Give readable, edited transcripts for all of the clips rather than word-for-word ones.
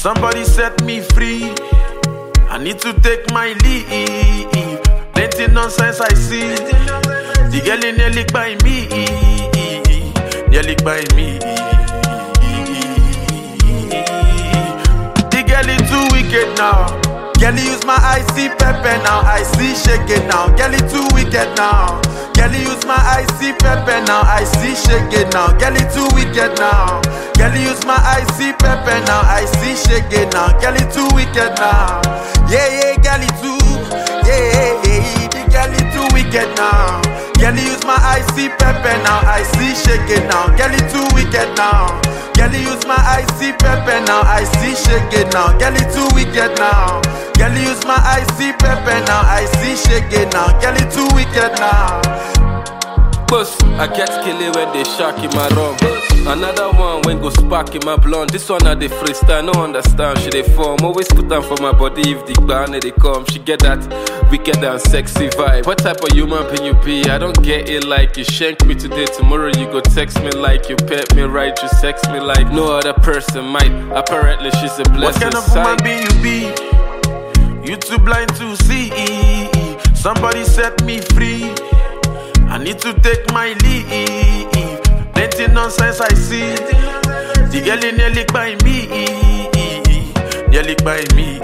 Somebody set me free. I need to take my leave. Plenty nonsense I see. The girl nearly by me. Nearly by me. The girl is too wicked now. Girl use my eye see pepper now. I see shaking now. Girl is too wicked now. Girl use my eye see pepper now. I see shaking now. Girl is too wicked now. Girl use my eye see pepper now. I see shaking now. Girl is too wicked now. Yeah, girl is too. Yeah, the girl is too wicked now. Girl use my eye see pepper now. I see shaking now. Girl is too wicked now. Girl use my eye see pepper now. I see shaking now. Girl is too wicked now. Girl use my eye see pepper now. I see shaking now. Girl is too wicked now. Boss, I get killing when they shark in my rum. Another one when go spark in my blonde. This one at the freestyle, no understand. She they form, always put down for my body. If the banner they come, she get that wicked and sexy vibe. What type of human being you be? I don't get it like you shank me today. Tomorrow you go text me like you pet me right. You sex me like no other person might. Apparently she's a blessing. What kind of woman being you be? You too blind to see. Somebody set me free. I need to take my leave. Plenty nonsense I see. The girl nearly by me. Nearly by me.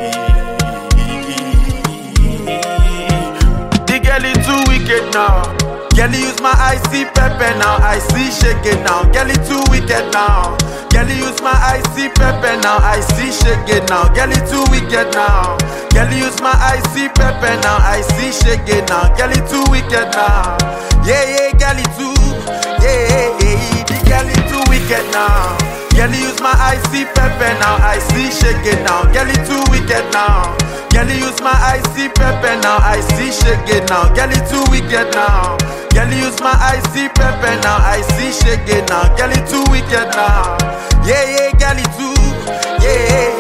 The girl is too wicked now. Girl use my eye see pepper now. I see shaking now. Girl is too wicked now. Girl use my eye see pepper now. I see shaking now. Girl is too wicked now. Girl use my eye see pepper now. I see shaking now. Girl is too wicked now. Yeah, girl is too. Yeah, the girl is too wicked now. Girl use my eye see pepper now. I see shaking now. Girl is too wicked now. Girl use my eye see pepper now. I see shaking now. Girl is too wicked now. Girl use my eye see pepper now. I see shaking now. Girl is too wicked now. Yeah, girl is too. Yeah,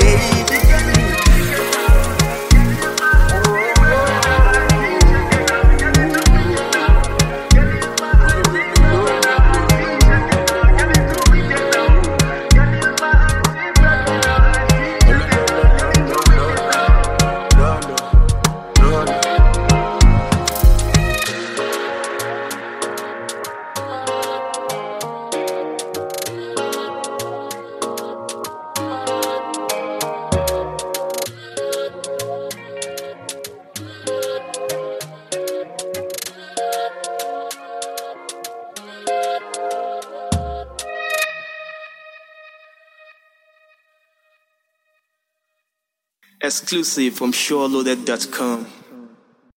Exclusive from SureLoaded.com.